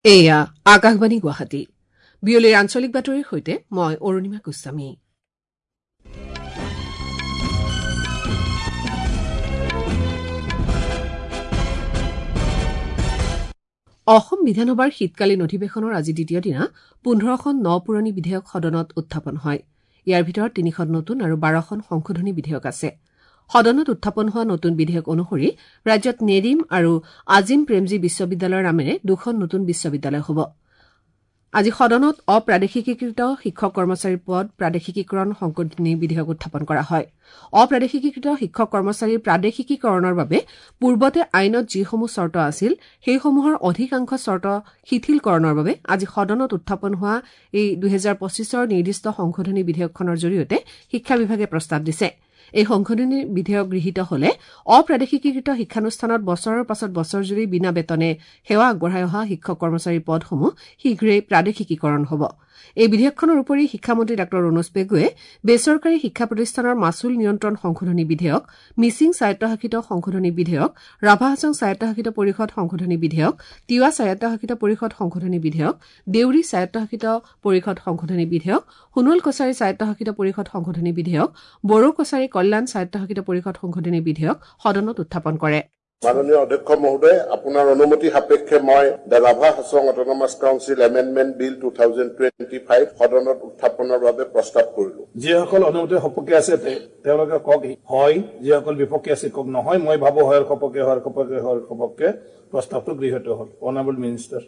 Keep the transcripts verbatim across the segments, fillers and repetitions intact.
এয়া আকাশবাণী গুৱাহাটী বিয়লিৰ আঞ্চলিক বাতৰিৰ সৈতে মই অৰুণিমা গোস্বামী। অসম বিধানসভাৰ শীতকালীন অধিৱেশনৰ আজি দ্বিতীয় দিনা পোন্ধৰখন ন পুৰণি বিধেয়ক সদনত উত্থাপন হয়। ইয়াৰ ভিতৰত তিনিখন নতুন আৰু বাৰখন সংশোধনী বিধেয়ক আছে। সদনত উত্থাপন হোৱা নতুন বিধেয়ক অনুসৰি ৰাজ্যত নেৰিম আৰু আজিম প্ৰেমজী বিশ্ববিদ্যালয়ৰ নামেৰে দুখন নতুন বিশ্ববিদ্যালয় হ'ব। আজি সদনত অপ্ৰাদেশিকীকৃত শিক্ষক কৰ্মচাৰীৰ পদ প্ৰাদেশিকীকৰণ সংশোধনী বিধেয়ক উত্থাপন কৰা হয়। অপ্ৰাদেশিকীকৃত শিক্ষক কৰ্মচাৰীৰ প্ৰাদেশিকীকৰণৰ বাবে পূৰ্বতে আইনত যিসমূহ চৰ্ত আছিল সেইসমূহৰ অধিকাংশ চৰ্ত শিথিলকৰণৰ বাবে আজি সদনত উত্থাপন হোৱা এই দুহেজাৰ পঁচিছৰ নিৰ্দিষ্ট সংশোধনী বিধেয়কখনৰ জৰিয়তে শিক্ষা বিভাগে প্ৰস্তাৱ দিছে। এই সংশোধনী বিধেয়ক গৃহীত হলে অপ্ৰাদেশিকীকৃত শিক্ষানুষ্ঠানত বছৰৰ পাছত বছৰজুৰি বিনা বেতনে সেৱা আগবঢ়াই অহা শিক্ষক কৰ্মচাৰীৰ পদসমূহ শীঘ্ৰেই প্ৰাদেশিকীকৰণ হ'ব। এই বিধেয়কখনৰ উপৰি শিক্ষামন্ত্ৰী ডাঃ ৰণোজ পেগুৱে বেচৰকাৰী শিক্ষা প্ৰতিষ্ঠানৰ মাচুল নিয়ন্ত্ৰণ সংশোধনী বিধেয়ক, মিচিং স্বায়ত্তশাসিত সংশোধনী বিধেয়ক, ৰাভা হাছং স্বায়ত্তশাসিত পৰিষদ সংশোধনী বিধেয়ক, তিৱা স্বায়ত্তশাসিত পৰিষদ সংশোধনী বিধেয়ক, দেউৰী স্বায়ত্তশাসিত পৰিষদ সংশোধনী বিধেয়ক, সোণোৱাল কছাৰী স্বায়ত্তশাসিত পৰিষদ সংশোধনী বিধেয়ক, বড়ো কছাৰী কল্যাণ স্বায়ত্তশাসিত পৰিষদ সংশোধনী বিধেয়ক সদনত উত্থাপন কৰে। মাননীয় অধ্যক্ষ মহোদয়, আপোনাৰ অনুমতি সাপেক্ষে মই the Rabha Hasong autonomous council amendment bill two thousand twenty five সদনত উত্থাপনৰ বাবে প্ৰস্তাৱ কৰিলো। যিসকল অনুমতি সপক্ষে আছে তেওঁলোকে কওক হয়, যিসকল বিপক্ষে আছে কওক নহয়। মই ভাবো হয় সপক্ষে হয় সপক্ষে হয় সপক্ষে প্ৰস্তাৱটো গৃহীত হ'ল। Honourable minister.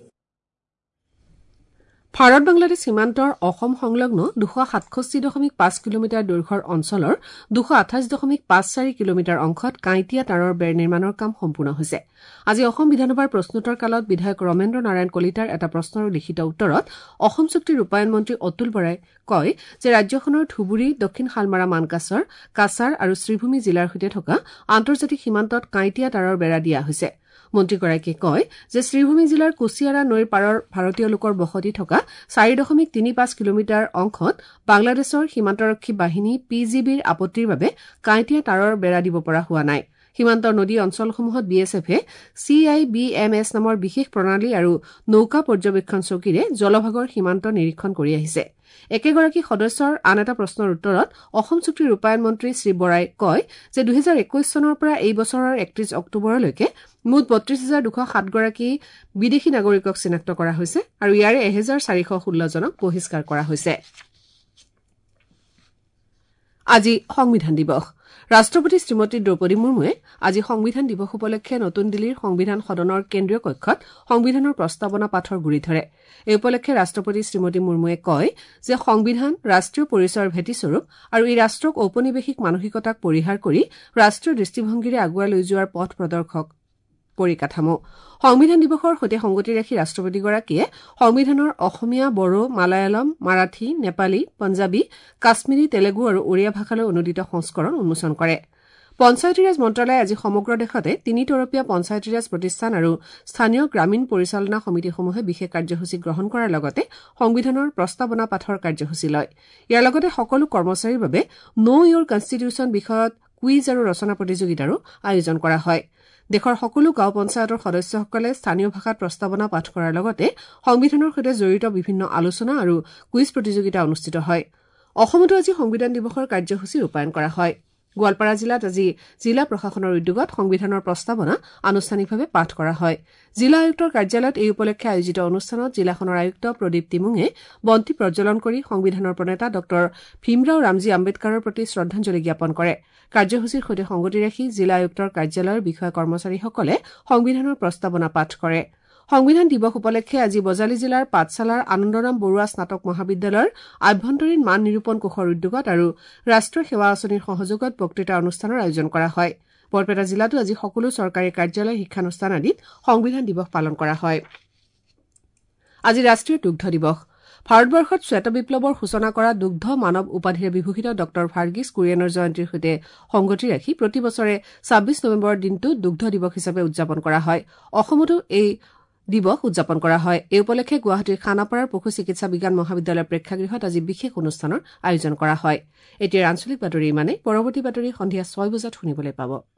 ভাৰত বাংলাদেশ সীমান্তৰ অসম সংলগ্ন দুশ সাতষষ্ঠি দশমিক পাঁচ কিলোমিটাৰ দৈৰ্ঘ্যৰ অঞ্চলৰ দুশ আঠাইছ দশমিক পাঁচ চাৰি কিলোমিটাৰ অংশত কাঁইটীয়া তাঁৰৰ বেৰ নিৰ্মাণৰ কাম সম্পূৰ্ণ হৈছে। আজি অসম বিধানসভাৰ প্ৰশ্নোত্তৰ কালত বিধায়ক ৰমেন্দ্ৰ নাৰায়ণ কলিতাৰ এটা প্ৰশ্নৰ লিখিত উত্তৰত অসম চুক্তি ৰূপায়ণ মন্ত্ৰী অতুল বৰাই কয় যে ৰাজ্যখনৰ ধুবুৰী, দক্ষিণ শালমাৰা, মানকাছৰ, কাছাৰ আৰু শ্ৰীভূমি জিলাৰ সৈতে থকা আন্তৰ্জাতিক সীমান্তত কাঁইটীয়া তাঁৰৰ বেৰা দিয়া হৈছে। মন্ত্ৰীগৰাকীয়ে কয় যে শ্ৰীভূমি জিলাৰ কুছিয়াৰা নৈৰ পাৰৰ ভাৰতীয় লোকৰ বসতি থকা চাৰি দশমিক তিনি পাঁচ কিলোমিটাৰ অংশত বাংলাদেশৰ সীমান্তৰক্ষী বাহিনী পি জি বিৰ আপত্তিৰ বাবে কাঁইটীয়া তাঁৰৰ বেৰা দিব পৰা হোৱা নাই। সীমান্তৰ নদী অঞ্চলসমূহত B S F C I B M S নামৰ বিশেষ প্ৰণালী আৰু নৌকা পৰ্যবেক্ষণ চকীৰে জলভাগৰ সীমান্ত নিৰীক্ষণ কৰি আহিছে। একেগৰাকী সদস্যৰ আন এটা প্ৰশ্নৰ উত্তৰত অসম চুক্তি ৰূপায়ণ মন্ত্ৰী শ্ৰী বৰাই কয় যে দুহেজাৰ একৈশ চনৰ পৰা এই বছৰৰ একত্ৰিশ অক্টোবৰলৈকে মুঠ বত্ৰিশ হাজাৰ দুশ সাতগৰাকী বিদেশী নাগৰিকক চিনাক্ত কৰা হৈছে আৰু ইয়াৰে এহেজাৰ চাৰিশ ষোল্লজনক বহিষ্কাৰ কৰা হৈছে। আজি সংবিধান দিৱস। ৰাষ্ট্ৰপতি শ্ৰীমতী দ্ৰৌপদী মুৰ্মুৱে আজি সংবিধান দিৱস উপলক্ষে নতুন দিল্লীৰ সংবিধান সদনৰ কেন্দ্ৰীয় কক্ষত সংবিধানৰ প্ৰস্তাৱনা পাঠৰ গুৰি ধৰে। এই উপলক্ষে ৰাষ্ট্ৰপতি শ্ৰীমতী মুৰ্মুৱে কয় যে সংবিধান ৰাষ্ট্ৰীয় পৰিচয়ৰ ভেটিস্বৰূপ আৰু এই ৰাষ্ট্ৰক ঔপনিৱেশিক মানসিকতাক পৰিহাৰ কৰি ৰাষ্ট্ৰীয় দৃষ্টিভংগীৰে আগুৱাই লৈ যোৱাৰ পথ প্ৰদৰ্শক পৰিকাঠামো। সংবিধান দিৱসৰ সৈতে সংগতি ৰাখি ৰাষ্ট্ৰপতিগৰাকীয়ে সংবিধানৰ অসমীয়া, বড়ো, মালায়ালম, মাৰাঠী, নেপালী, পঞ্জাবী, কাশ্মীৰী, তেলেগু আৰু ওড়িয়া ভাষালৈ অনুদিত সংস্কৰণ উন্মোচন কৰে। পঞ্চায়তীৰাজ মন্ত্ৰালয়ে আজি সমগ্ৰ দেশতে তিনি তৰপীয়া পঞ্চায়তীৰাজ প্ৰতিষ্ঠান আৰু স্থানীয় গ্ৰামীণ পৰিচালনা সমিতিসমূহে বিশেষ কাৰ্যসূচী গ্ৰহণ কৰাৰ লগতে সংবিধানৰ প্ৰস্তাৱনা পাঠৰ কাৰ্যসূচী লয়। ইয়াৰ লগতে সকলো কৰ্মচাৰীৰ বাবে ন' ইয়ৰ কনষ্টিটিউচন বিষয়ত কুইজ আৰু ৰচনা প্ৰতিযোগিতাৰো আয়োজন কৰা হয়। দেশৰ সকলো গাঁও পঞ্চায়তৰ সদস্যসকলে স্থানীয় ভাষাত প্ৰস্তাৱনা পাঠ কৰাৰ লগতে সংবিধানৰ সৈতে জড়িত বিভিন্ন আলোচনা আৰু কুইজ প্ৰতিযোগিতা অনুষ্ঠিত হয়। অসমতো আজি সংবিধান দিৱসৰ কাৰ্যসূচী ৰূপায়ণ কৰা হয়। গোৱালপাৰা জিলাত আজি জিলা প্ৰশাসনৰ উদ্যোগত সংবিধানৰ প্ৰস্তাৱনা আনুষ্ঠানিকভাৱে পাঠ কৰা হয়। জিলা আয়ুক্তৰ কাৰ্যালয়ত এই উপলক্ষে আয়োজিত অনুষ্ঠানত জিলাখনৰ আয়ুক্ত প্ৰদীপ টিমুঙে বন্তি প্ৰজ্বলন কৰি সংবিধানৰ প্ৰণেতা ডঃ ভীমৰাও ৰামজী আম্বেদকাৰৰ প্ৰতি শ্ৰদ্ধাঞ্জলি জ্ঞাপন কৰে। কাৰ্যসূচীৰ সৈতে সংগতি ৰাখি জিলা আয়ুক্তৰ কাৰ্যালয়ৰ বিষয়া কৰ্মচাৰীসকলে সংবিধানৰ প্ৰস্তাৱনা পাঠ কৰে। সংবিধান দিৱস উপলক্ষে আজি বজালী জিলাৰ পাঠশালাৰ আনন্দৰাম বৰুৱা স্নাতক মহাবিদ্যালয়ৰ আভ্যন্তৰীণ মান নিৰূপণ কোষৰ উদ্যোগত আৰু ৰাষ্ট্ৰীয় সেৱা আঁচনিৰ সহযোগত বক্তৃতা অনুষ্ঠানৰ আয়োজন কৰা হয়। বৰপেটা জিলাতো আজি সকলো চৰকাৰী কাৰ্যালয়, শিক্ষানুষ্ঠান আদিত সংবিধান দিৱস পালন কৰা হয়। আজি ৰাষ্ট্ৰীয় দুগ্ধ দিৱস। ভাৰতবৰ্ষত শ্বেত বিপ্লৱৰ সূচনা কৰা দুগ্ধ মানৱ উপাধিৰে বিভূষিত ডঃ ভাৰ্গিছ কুৰিয়েনৰ জয়ন্তীৰ সৈতে সংগতি ৰাখি প্ৰতি বছৰে ছাব্বিছ নৱেম্বৰৰ দিনটো দুগ্ধ দিৱস হিচাপে উদযাপন কৰা হয়। অসমতো এই দিৱস উদযাপন কৰা হয়। এই উপলক্ষে গুৱাহাটীৰ খানাপাৰাৰ পশু চিকিৎসা বিজ্ঞান মহাবিদ্যালয়ৰ প্ৰেক্ষাগৃহত আজি বিশেষ অনুষ্ঠানৰ আয়োজন কৰা হয়। এতিয়াৰ আঞ্চলিক বাতৰি ইমানে। পৰৱৰ্তী বাতৰি সন্ধিয়া ছয় বজাত শুনিবলৈ পাব।